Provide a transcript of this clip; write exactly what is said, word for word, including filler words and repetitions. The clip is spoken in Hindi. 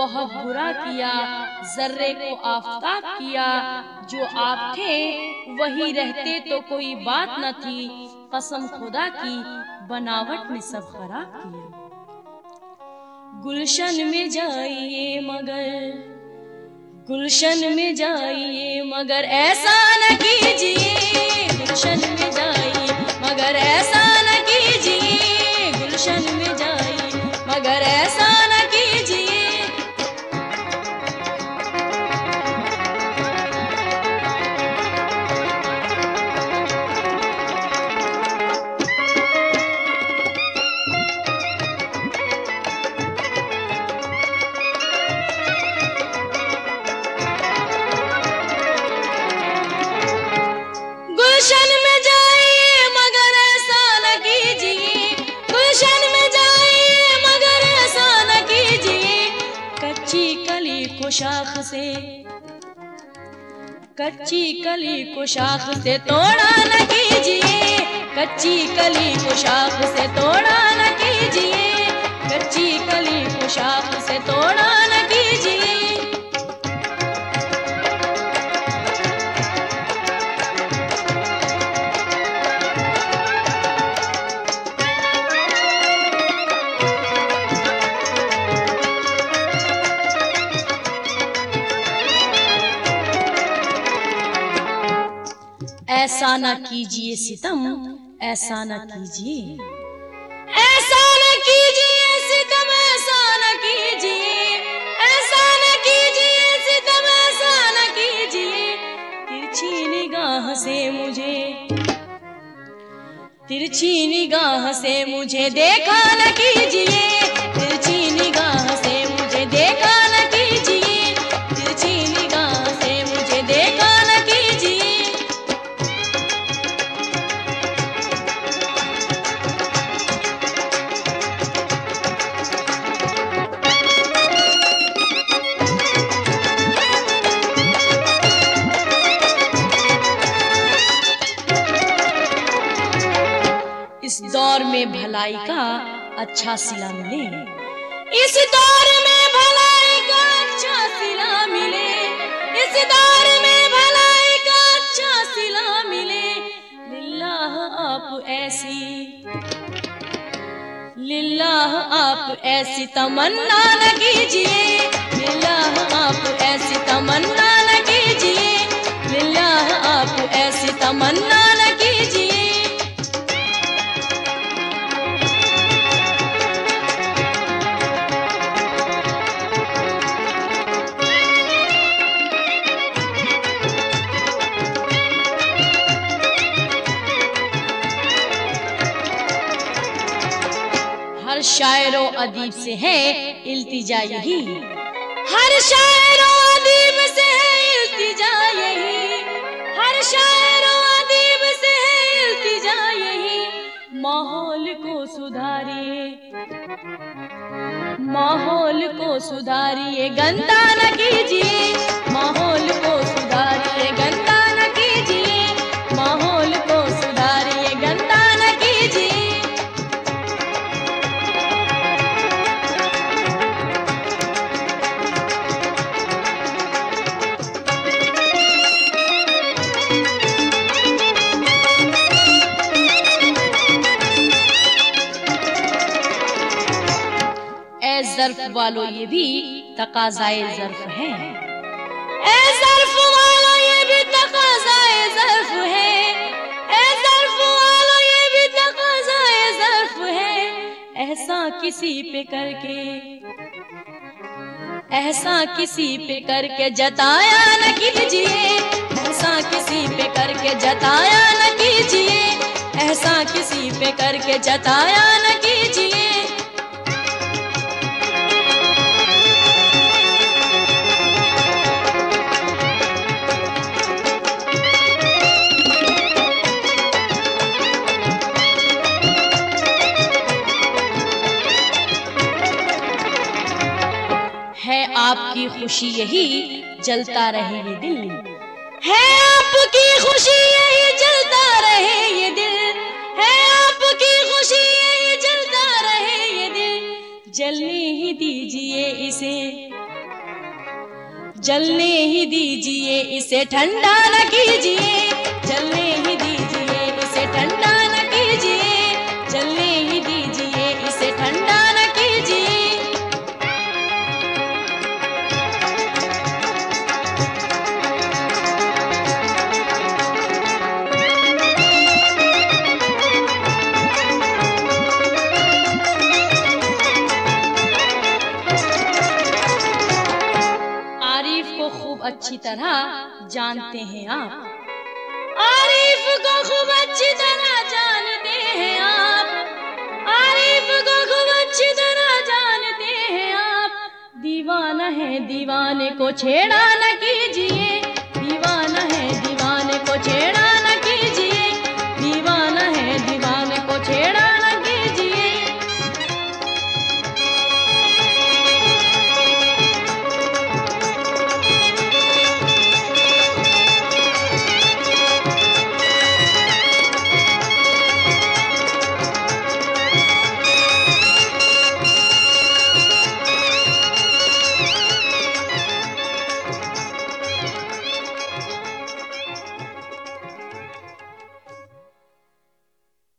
बहुत बुरा किया, जर्रे को आफताब किया। जो आप थे वही रहते तो कोई बात न थी, कसम खुदा की बनावट ने सब खराब किया। गुलशन में जाइए मगर, गुलशन में जाइए मगर ऐसा न कीजिए, गुलशन में जाइए मगर ऐसा न कीजिए, गुलशन में जाइए मगर ऐसा न कीजिए। गुलशन में जाइए मगर ऐसा न कीजिए, गुलशन में जाइए मगर ऐसा न कीजिए। कच्ची कली को शाख से, कच्ची कली को शाख से तोड़ा न कीजिए, कच्ची कली को शाख से तोड़ा न कीजिए, कच्ची कली को शाख से तोड़ा न कीजिए। ऐसा न कीजिए सितम, ऐसा न कीजिए, ऐसा न कीजिए सितम, ऐसा न कीजिए, ऐसा न कीजिए सितम, ऐसा न कीजिए। तिरछी निगाह से मुझे, तिरछी निगाह से मुझे देखा न कीजिए, तिरछी निगाह से मुझे देखा न कीजिए, तिरछी निगाह से मुझे देखा न कीजिए। इस दौर में भलाई का अच्छा सिला मिले, इस दौर में भलाई का अच्छा सिला मिले, इस दौर में भलाई का अच्छा सिला मिले। लिल्लाह आप ऐसी, लिल्लाह आप ऐसी तमन्ना न कीजिए, लिल्लाह आप ऐसी तमन्ना न कीजिए, लिल्लाह आप ऐसी तमन्ना न कीजिए। हर शायरो अदीब से है इल्तिजा यही, हर शायरो अदीब से है इल्तिजा यही, हर शायरो अदीब से है इल्तिजा यही। माहौल को सुधारिए, माहौल को सुधारिए, गंदा न कीजिए, माहौल को सुधारिए, गंदा न कीजिए, माहौल को सुधारिए, गंदा न कीजिए। ज़र्फ वालों ये भी तकाज़ाए ज़र्फ है, ए ज़र्फ वालों ये भी तकाज़ाए ज़र्फ है, ए ज़र्फ वालों ये भी तकाज़ाए ज़र्फ है। ऐसा किसी पे करके, ऐसा किसी पे करके जताया न कीजिए, ऐसा किसी पे करके जताया न कीजिए, ऐसा किसी पे करके जताया न कीजिए। है आपकी खुशी यही जलता रहे ये दिल, है आपकी खुशी यही जलता रहे ये दिल, है आपकी खुशी यही जलता रहे ये दिल। जलने ही दीजिए इसे, जलने ही दीजिए इसे ठंडा न कीजिए, जलने ही दीजिए इसे ठंडा न कीजिए, जलने ही दीजिए इसे ठंडा न कीजिए। आरिफ को खूब अच्छी तरह जानते हैं आप, आरिफ को खूब अच्छी तरह जानते हैं आप, आरिफ को खूब अच्छी तरह जानते हैं आप। दीवाना है दीवाने को छेड़ा न